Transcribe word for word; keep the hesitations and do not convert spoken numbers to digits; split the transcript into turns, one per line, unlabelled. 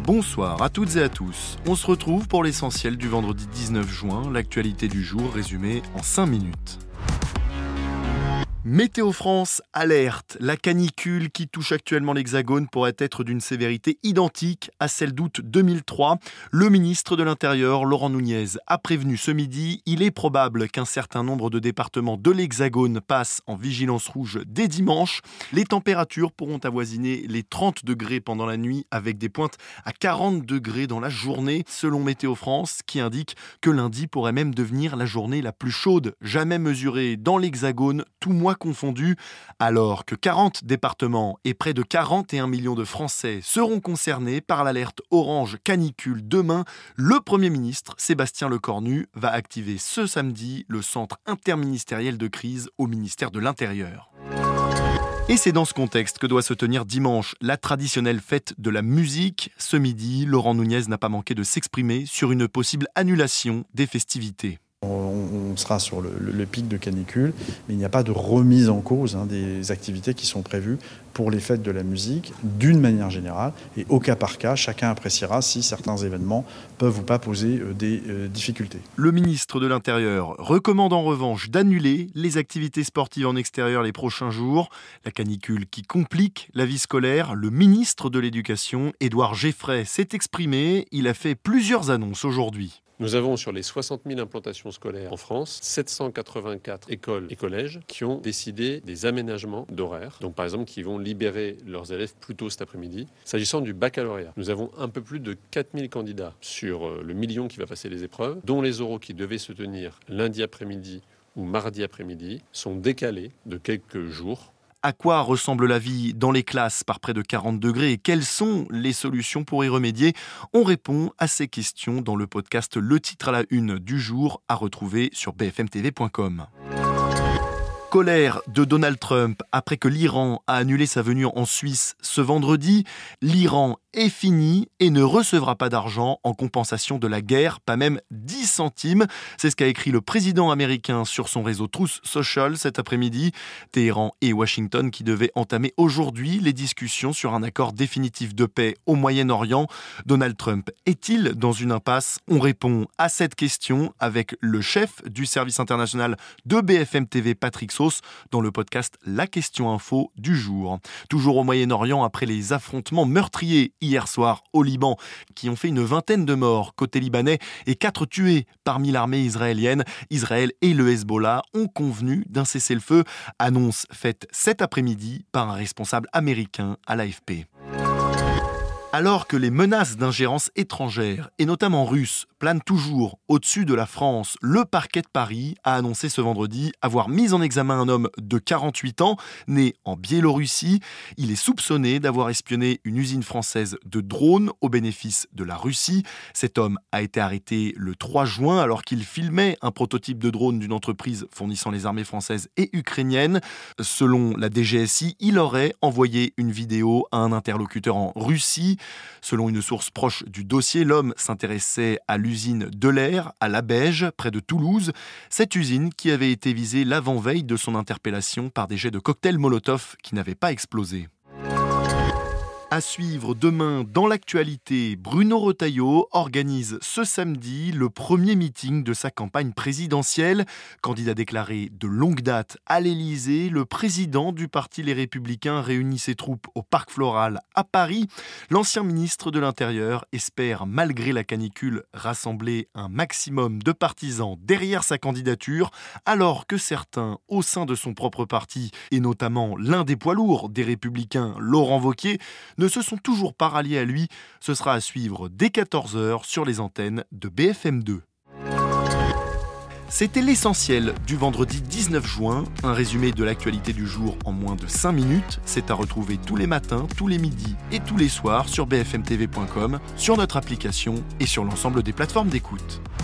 Bonsoir à toutes et à tous. On se retrouve pour l'essentiel du vendredi dix-neuf juin, l'actualité du jour résumée en cinq minutes. Météo France alerte. La canicule qui touche actuellement l'Hexagone pourrait être d'une sévérité identique à celle d'août deux mille trois. Le ministre de l'Intérieur, Laurent Nunez, a prévenu ce midi. Il est probable qu'un certain nombre de départements de l'Hexagone passent en vigilance rouge dès dimanche. Les températures pourront avoisiner les trente degrés pendant la nuit avec des pointes à quarante degrés dans la journée, selon Météo France, qui indique que lundi pourrait même devenir la journée la plus chaude jamais mesurée dans l'Hexagone, tout mois confondus, alors que quarante départements et près de quarante et un millions de Français seront concernés par l'alerte orange canicule demain. Le Premier ministre, Sébastien Lecornu, va activer ce samedi le centre interministériel de crise au ministère de l'Intérieur. Et c'est dans ce contexte que doit se tenir dimanche la traditionnelle fête de la musique. Ce midi, Laurent Nunez n'a pas manqué de s'exprimer sur une possible annulation des festivités.
On sera sur le, le, le pic de canicule, mais il n'y a pas de remise en cause hein, des activités qui sont prévues pour les fêtes de la musique d'une manière générale. Et au cas par cas, chacun appréciera si certains événements peuvent ou pas poser euh, des euh, difficultés.
Le ministre de l'Intérieur recommande en revanche d'annuler les activités sportives en extérieur les prochains jours. La canicule qui complique la vie scolaire. Le ministre de l'Éducation, Édouard Geffray, s'est exprimé. Il a fait plusieurs annonces aujourd'hui.
Nous avons sur les soixante mille implantations scolaires en France, sept cent quatre-vingt-quatre écoles et collèges qui ont décidé des aménagements d'horaires. Donc par exemple qui vont libérer leurs élèves plus tôt cet après-midi. S'agissant du baccalauréat, nous avons un peu plus de quatre mille candidats sur le million qui va passer les épreuves, dont les oraux qui devaient se tenir lundi après-midi ou mardi après-midi sont décalés de quelques jours.
À quoi ressemble la vie dans les classes par près de quarante degrés et quelles sont les solutions pour y remédier? On répond à ces questions dans le podcast Le titre à la une du jour, à retrouver sur b f m t v point com. Colère de Donald Trump après que l'Iran a annulé sa venue en Suisse ce vendredi. L'Iran est fini et ne recevra pas d'argent en compensation de la guerre, pas même dix centimes. C'est ce qu'a écrit le président américain sur son réseau Truth Social cet après-midi. Téhéran et Washington qui devaient entamer aujourd'hui les discussions sur un accord définitif de paix au Moyen-Orient. Donald Trump est-il dans une impasse? On répond à cette question avec le chef du service international de B F M T V, Patrick Sauce, dans le podcast La Question Info du jour. Toujours au Moyen-Orient, après les affrontements meurtriers hier soir au Liban, qui ont fait une vingtaine de morts côté libanais et quatre tués parmi l'armée israélienne, Israël et le Hezbollah ont convenu d'un cessez-le-feu, annonce faite cet après-midi par un responsable américain à l'A F P. Alors que les menaces d'ingérence étrangère, et notamment russe, planent toujours au-dessus de la France, le parquet de Paris a annoncé ce vendredi avoir mis en examen un homme de quarante-huit ans, né en Biélorussie. Il est soupçonné d'avoir espionné une usine française de drones au bénéfice de la Russie. Cet homme a été arrêté le trois juin alors qu'il filmait un prototype de drone d'une entreprise fournissant les armées françaises et ukrainiennes. Selon la D G S I, il aurait envoyé une vidéo à un interlocuteur en Russie. Selon une source proche du dossier, l'homme s'intéressait à l'usine de l'air à Labège, près de Toulouse. Cette usine qui avait été visée l'avant-veille de son interpellation par des jets de cocktails Molotov qui n'avaient pas explosé. À suivre demain dans l'actualité, Bruno Retailleau organise ce samedi le premier meeting de sa campagne présidentielle. Candidat déclaré de longue date à l'Élysée, le président du parti Les Républicains réunit ses troupes au Parc Floral à Paris. L'ancien ministre de l'Intérieur espère, malgré la canicule, rassembler un maximum de partisans derrière sa candidature, alors que certains, au sein de son propre parti, et notamment l'un des poids lourds des Républicains, Laurent Wauquiez, ne se sont toujours pas ralliés à lui. Ce sera à suivre dès quatorze heures sur les antennes de B F M deux. C'était l'essentiel du vendredi dix-neuf juin, un résumé de l'actualité du jour en moins de cinq minutes. C'est à retrouver tous les matins, tous les midis et tous les soirs sur b f m t v point com, sur notre application et sur l'ensemble des plateformes d'écoute.